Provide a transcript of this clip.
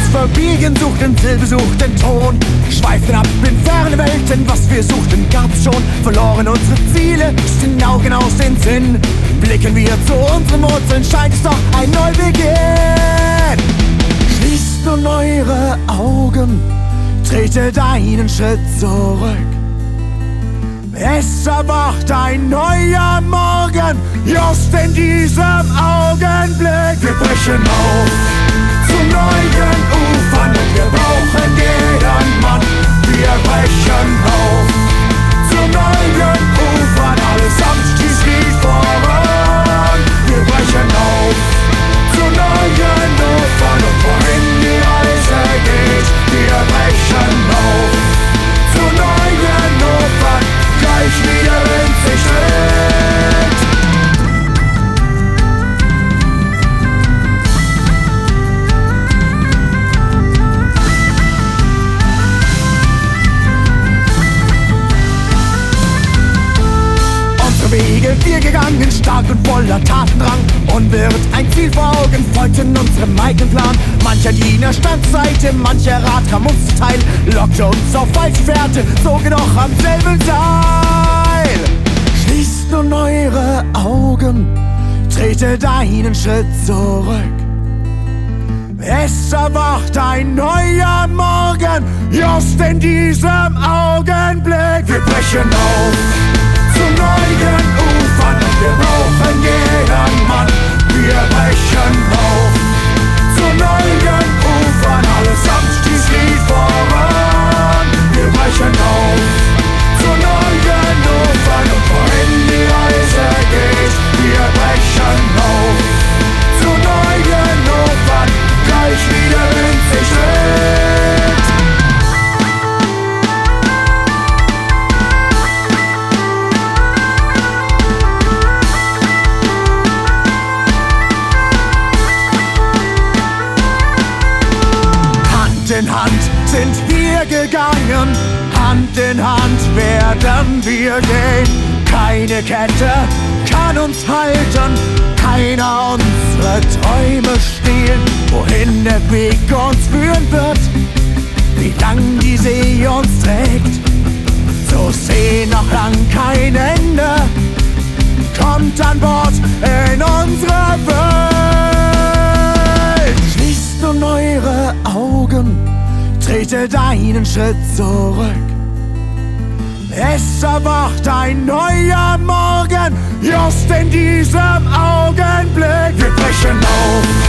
verbiegen, suchten Silbe, suchten Ton, schweiften ab in ferne Welten, was wir suchten gab's schon, verloren unsere Ziele, den Augen aus den Sinn, blicken wir zu unseren Wurzeln, scheint es doch ein Neubeginn. Schließt nun eure Augen, tretet einen Schritt zurück. Es erwacht ein neuer Morgen, just in diesem Augenblick. Wir brechen auf zu neuen Ufern und wir brauchen jeden Mann. Wir brechen auf zu neuen Ufern, allesamt dies Lied voran. Wir brechen auf zu neuen Ufern und wohin die Reise geht. Wir brechen auf zu neuen Ufern, gleich wieder in sich tritt. Unsere Wege wir gegangen, stark und voller Tatendrang. Unbeirrt ein Ziel vor Augen, folgten unserem eigenen Plan. Mancher Diener stand zur Seite, mancher Rat kam uns zuteil, lockte uns auf falsche Fährte, zog jedoch am selben Seil. Schließt nun eure Augen, tretet einen Schritt zurück. Es erwacht ein neuer Morgen, just in diesem Augenblick. Wir brechen auf zu neuen Ufern und wir brauchen jeden Mann. Wir brechen auf zu neuen Ufern, allesamt dies Lied voran. Wir brechen auf zu neuen Ufern und wohin die Reise geht. Wir brechen auf zu neuen Ufern, gleich wieder in sich tritt. Hand in Hand sind wir gegangen, Hand in Hand werden wir gehen. Keine Kette kann uns halten, keiner unsere Träume stehlen. Wohin der Weg uns führen wird, wie lang die See uns trägt, so sehen noch lang kein Ende. Kommt an Bord in unsere Welt. Schließt nun eure Augen, tretet einen Schritt zurück. Es erwacht ein neuer Morgen, just in diesem Augenblick. Wir brechen auf